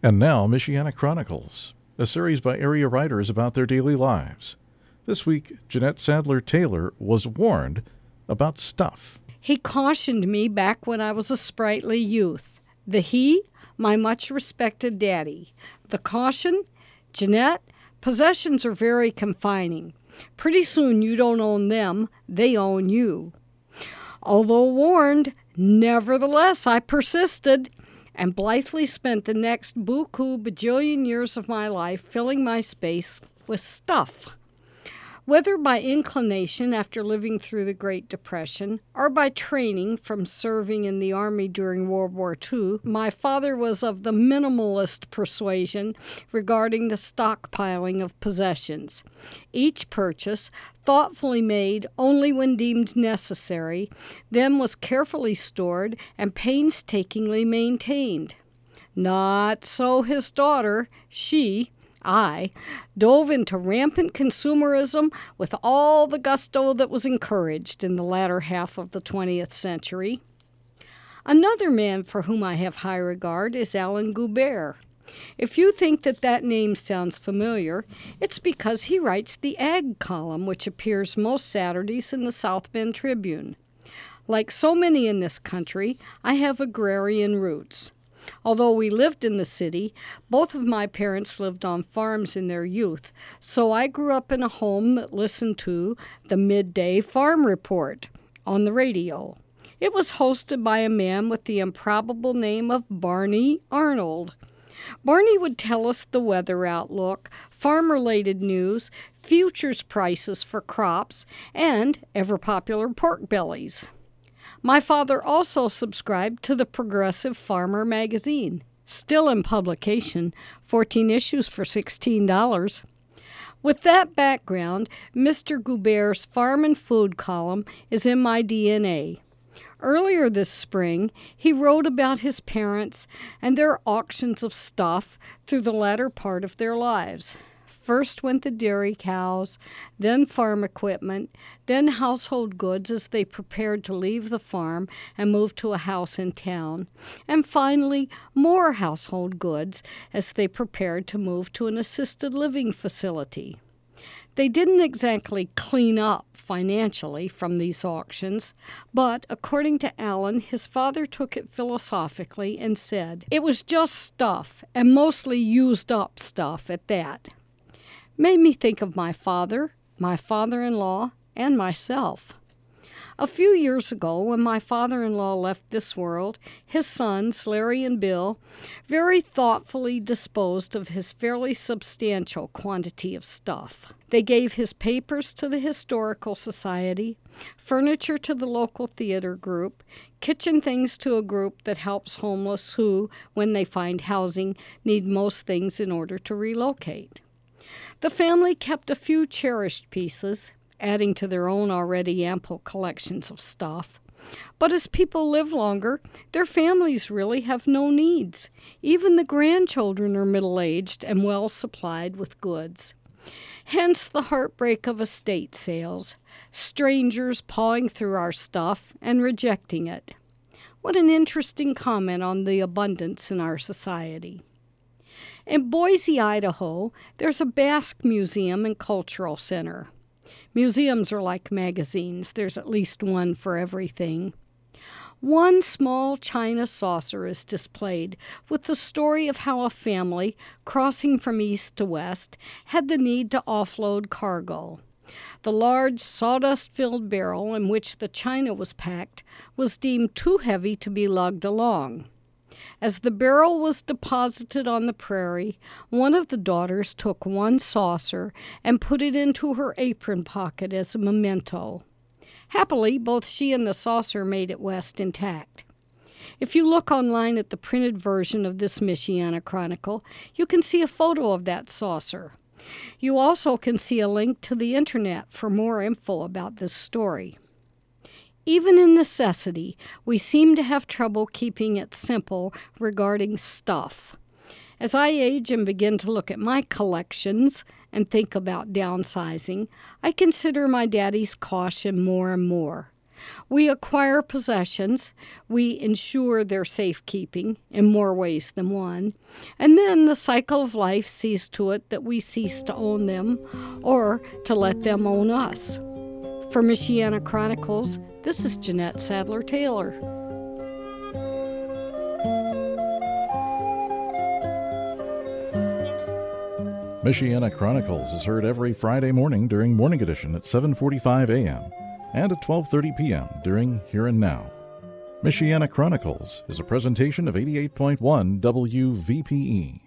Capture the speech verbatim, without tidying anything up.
And now, Michiana Chronicles, a series by area writers about their daily lives. This week, Jeanette Sadler-Taylor was warned about stuff. He cautioned me back when I was a sprightly youth. The he, my much-respected daddy. The caution, Jeanette, possessions are very confining. Pretty soon you don't own them, they own you. Although warned, nevertheless I persisted, and blithely spent the next buku bajillion years of my life filling my space with stuff. Whether by inclination after living through the Great Depression or by training from serving in the Army during World War Two, my father was of the minimalist persuasion regarding the stockpiling of possessions. Each purchase, thoughtfully made only when deemed necessary, then was carefully stored and painstakingly maintained. Not so his daughter. She, I, dove into rampant consumerism with all the gusto that was encouraged in the latter half of the twentieth century. Another man for whom I have high regard is Alan Goubert. If you think that that name sounds familiar, it's because he writes the Ag column, which appears most Saturdays in the South Bend Tribune. Like so many in this country, I have agrarian roots. Although we lived in the city, both of my parents lived on farms in their youth, so I grew up in a home that listened to the Midday Farm Report on the radio. It was hosted by a man with the improbable name of Barney Arnold. Barney would tell us the weather outlook, farm-related news, futures prices for crops, and ever-popular pork bellies. My father also subscribed to the Progressive Farmer magazine, still in publication, fourteen issues for sixteen dollars. With that background, Mister Goubert's Farm and Food column is in my D N A. Earlier this spring, he wrote about his parents and their auctions of stuff through the latter part of their lives. First went the dairy cows, then farm equipment, then household goods as they prepared to leave the farm and move to a house in town, and finally more household goods as they prepared to move to an assisted living facility. They didn't exactly clean up financially from these auctions, but according to Alan, his father took it philosophically and said it was just stuff, and mostly used up stuff at that. Made me think of my father, my father-in-law, and myself. A few years ago, when my father-in-law left this world, his sons, Larry and Bill, very thoughtfully disposed of his fairly substantial quantity of stuff. They gave his papers to the Historical Society, furniture to the local theater group, kitchen things to a group that helps homeless who, when they find housing, need most things in order to relocate. The family kept a few cherished pieces, adding to their own already ample collections of stuff. But as people live longer, their families really have no needs. Even the grandchildren are middle-aged and well supplied with goods. Hence the heartbreak of estate sales, strangers pawing through our stuff and rejecting it. What an interesting comment on the abundance in our society. In Boise, Idaho, there's a Basque Museum and Cultural Center. Museums are like magazines. There's at least one for everything. One small china saucer is displayed with the story of how a family, crossing from east to west, had the need to offload cargo. The large sawdust-filled barrel in which the china was packed was deemed too heavy to be lugged along. As the barrel was deposited on the prairie, one of the daughters took one saucer and put it into her apron pocket as a memento. Happily, both she and the saucer made it west intact. If you look online at the printed version of this Michiana Chronicle, you can see a photo of that saucer. You also can see a link to the internet for more info about this story. Even in necessity, we seem to have trouble keeping it simple regarding stuff. As I age and begin to look at my collections and think about downsizing, I consider my daddy's caution more and more. We acquire possessions, we ensure their safekeeping in more ways than one, and then the cycle of life sees to it that we cease to own them or to let them own us. For Michiana Chronicles, this is Jeanette Sadler Taylor. Michiana Chronicles is heard every Friday morning during Morning Edition at seven forty-five a.m. and at twelve thirty p.m. during Here and Now. Michiana Chronicles is a presentation of eighty-eight point one W V P E.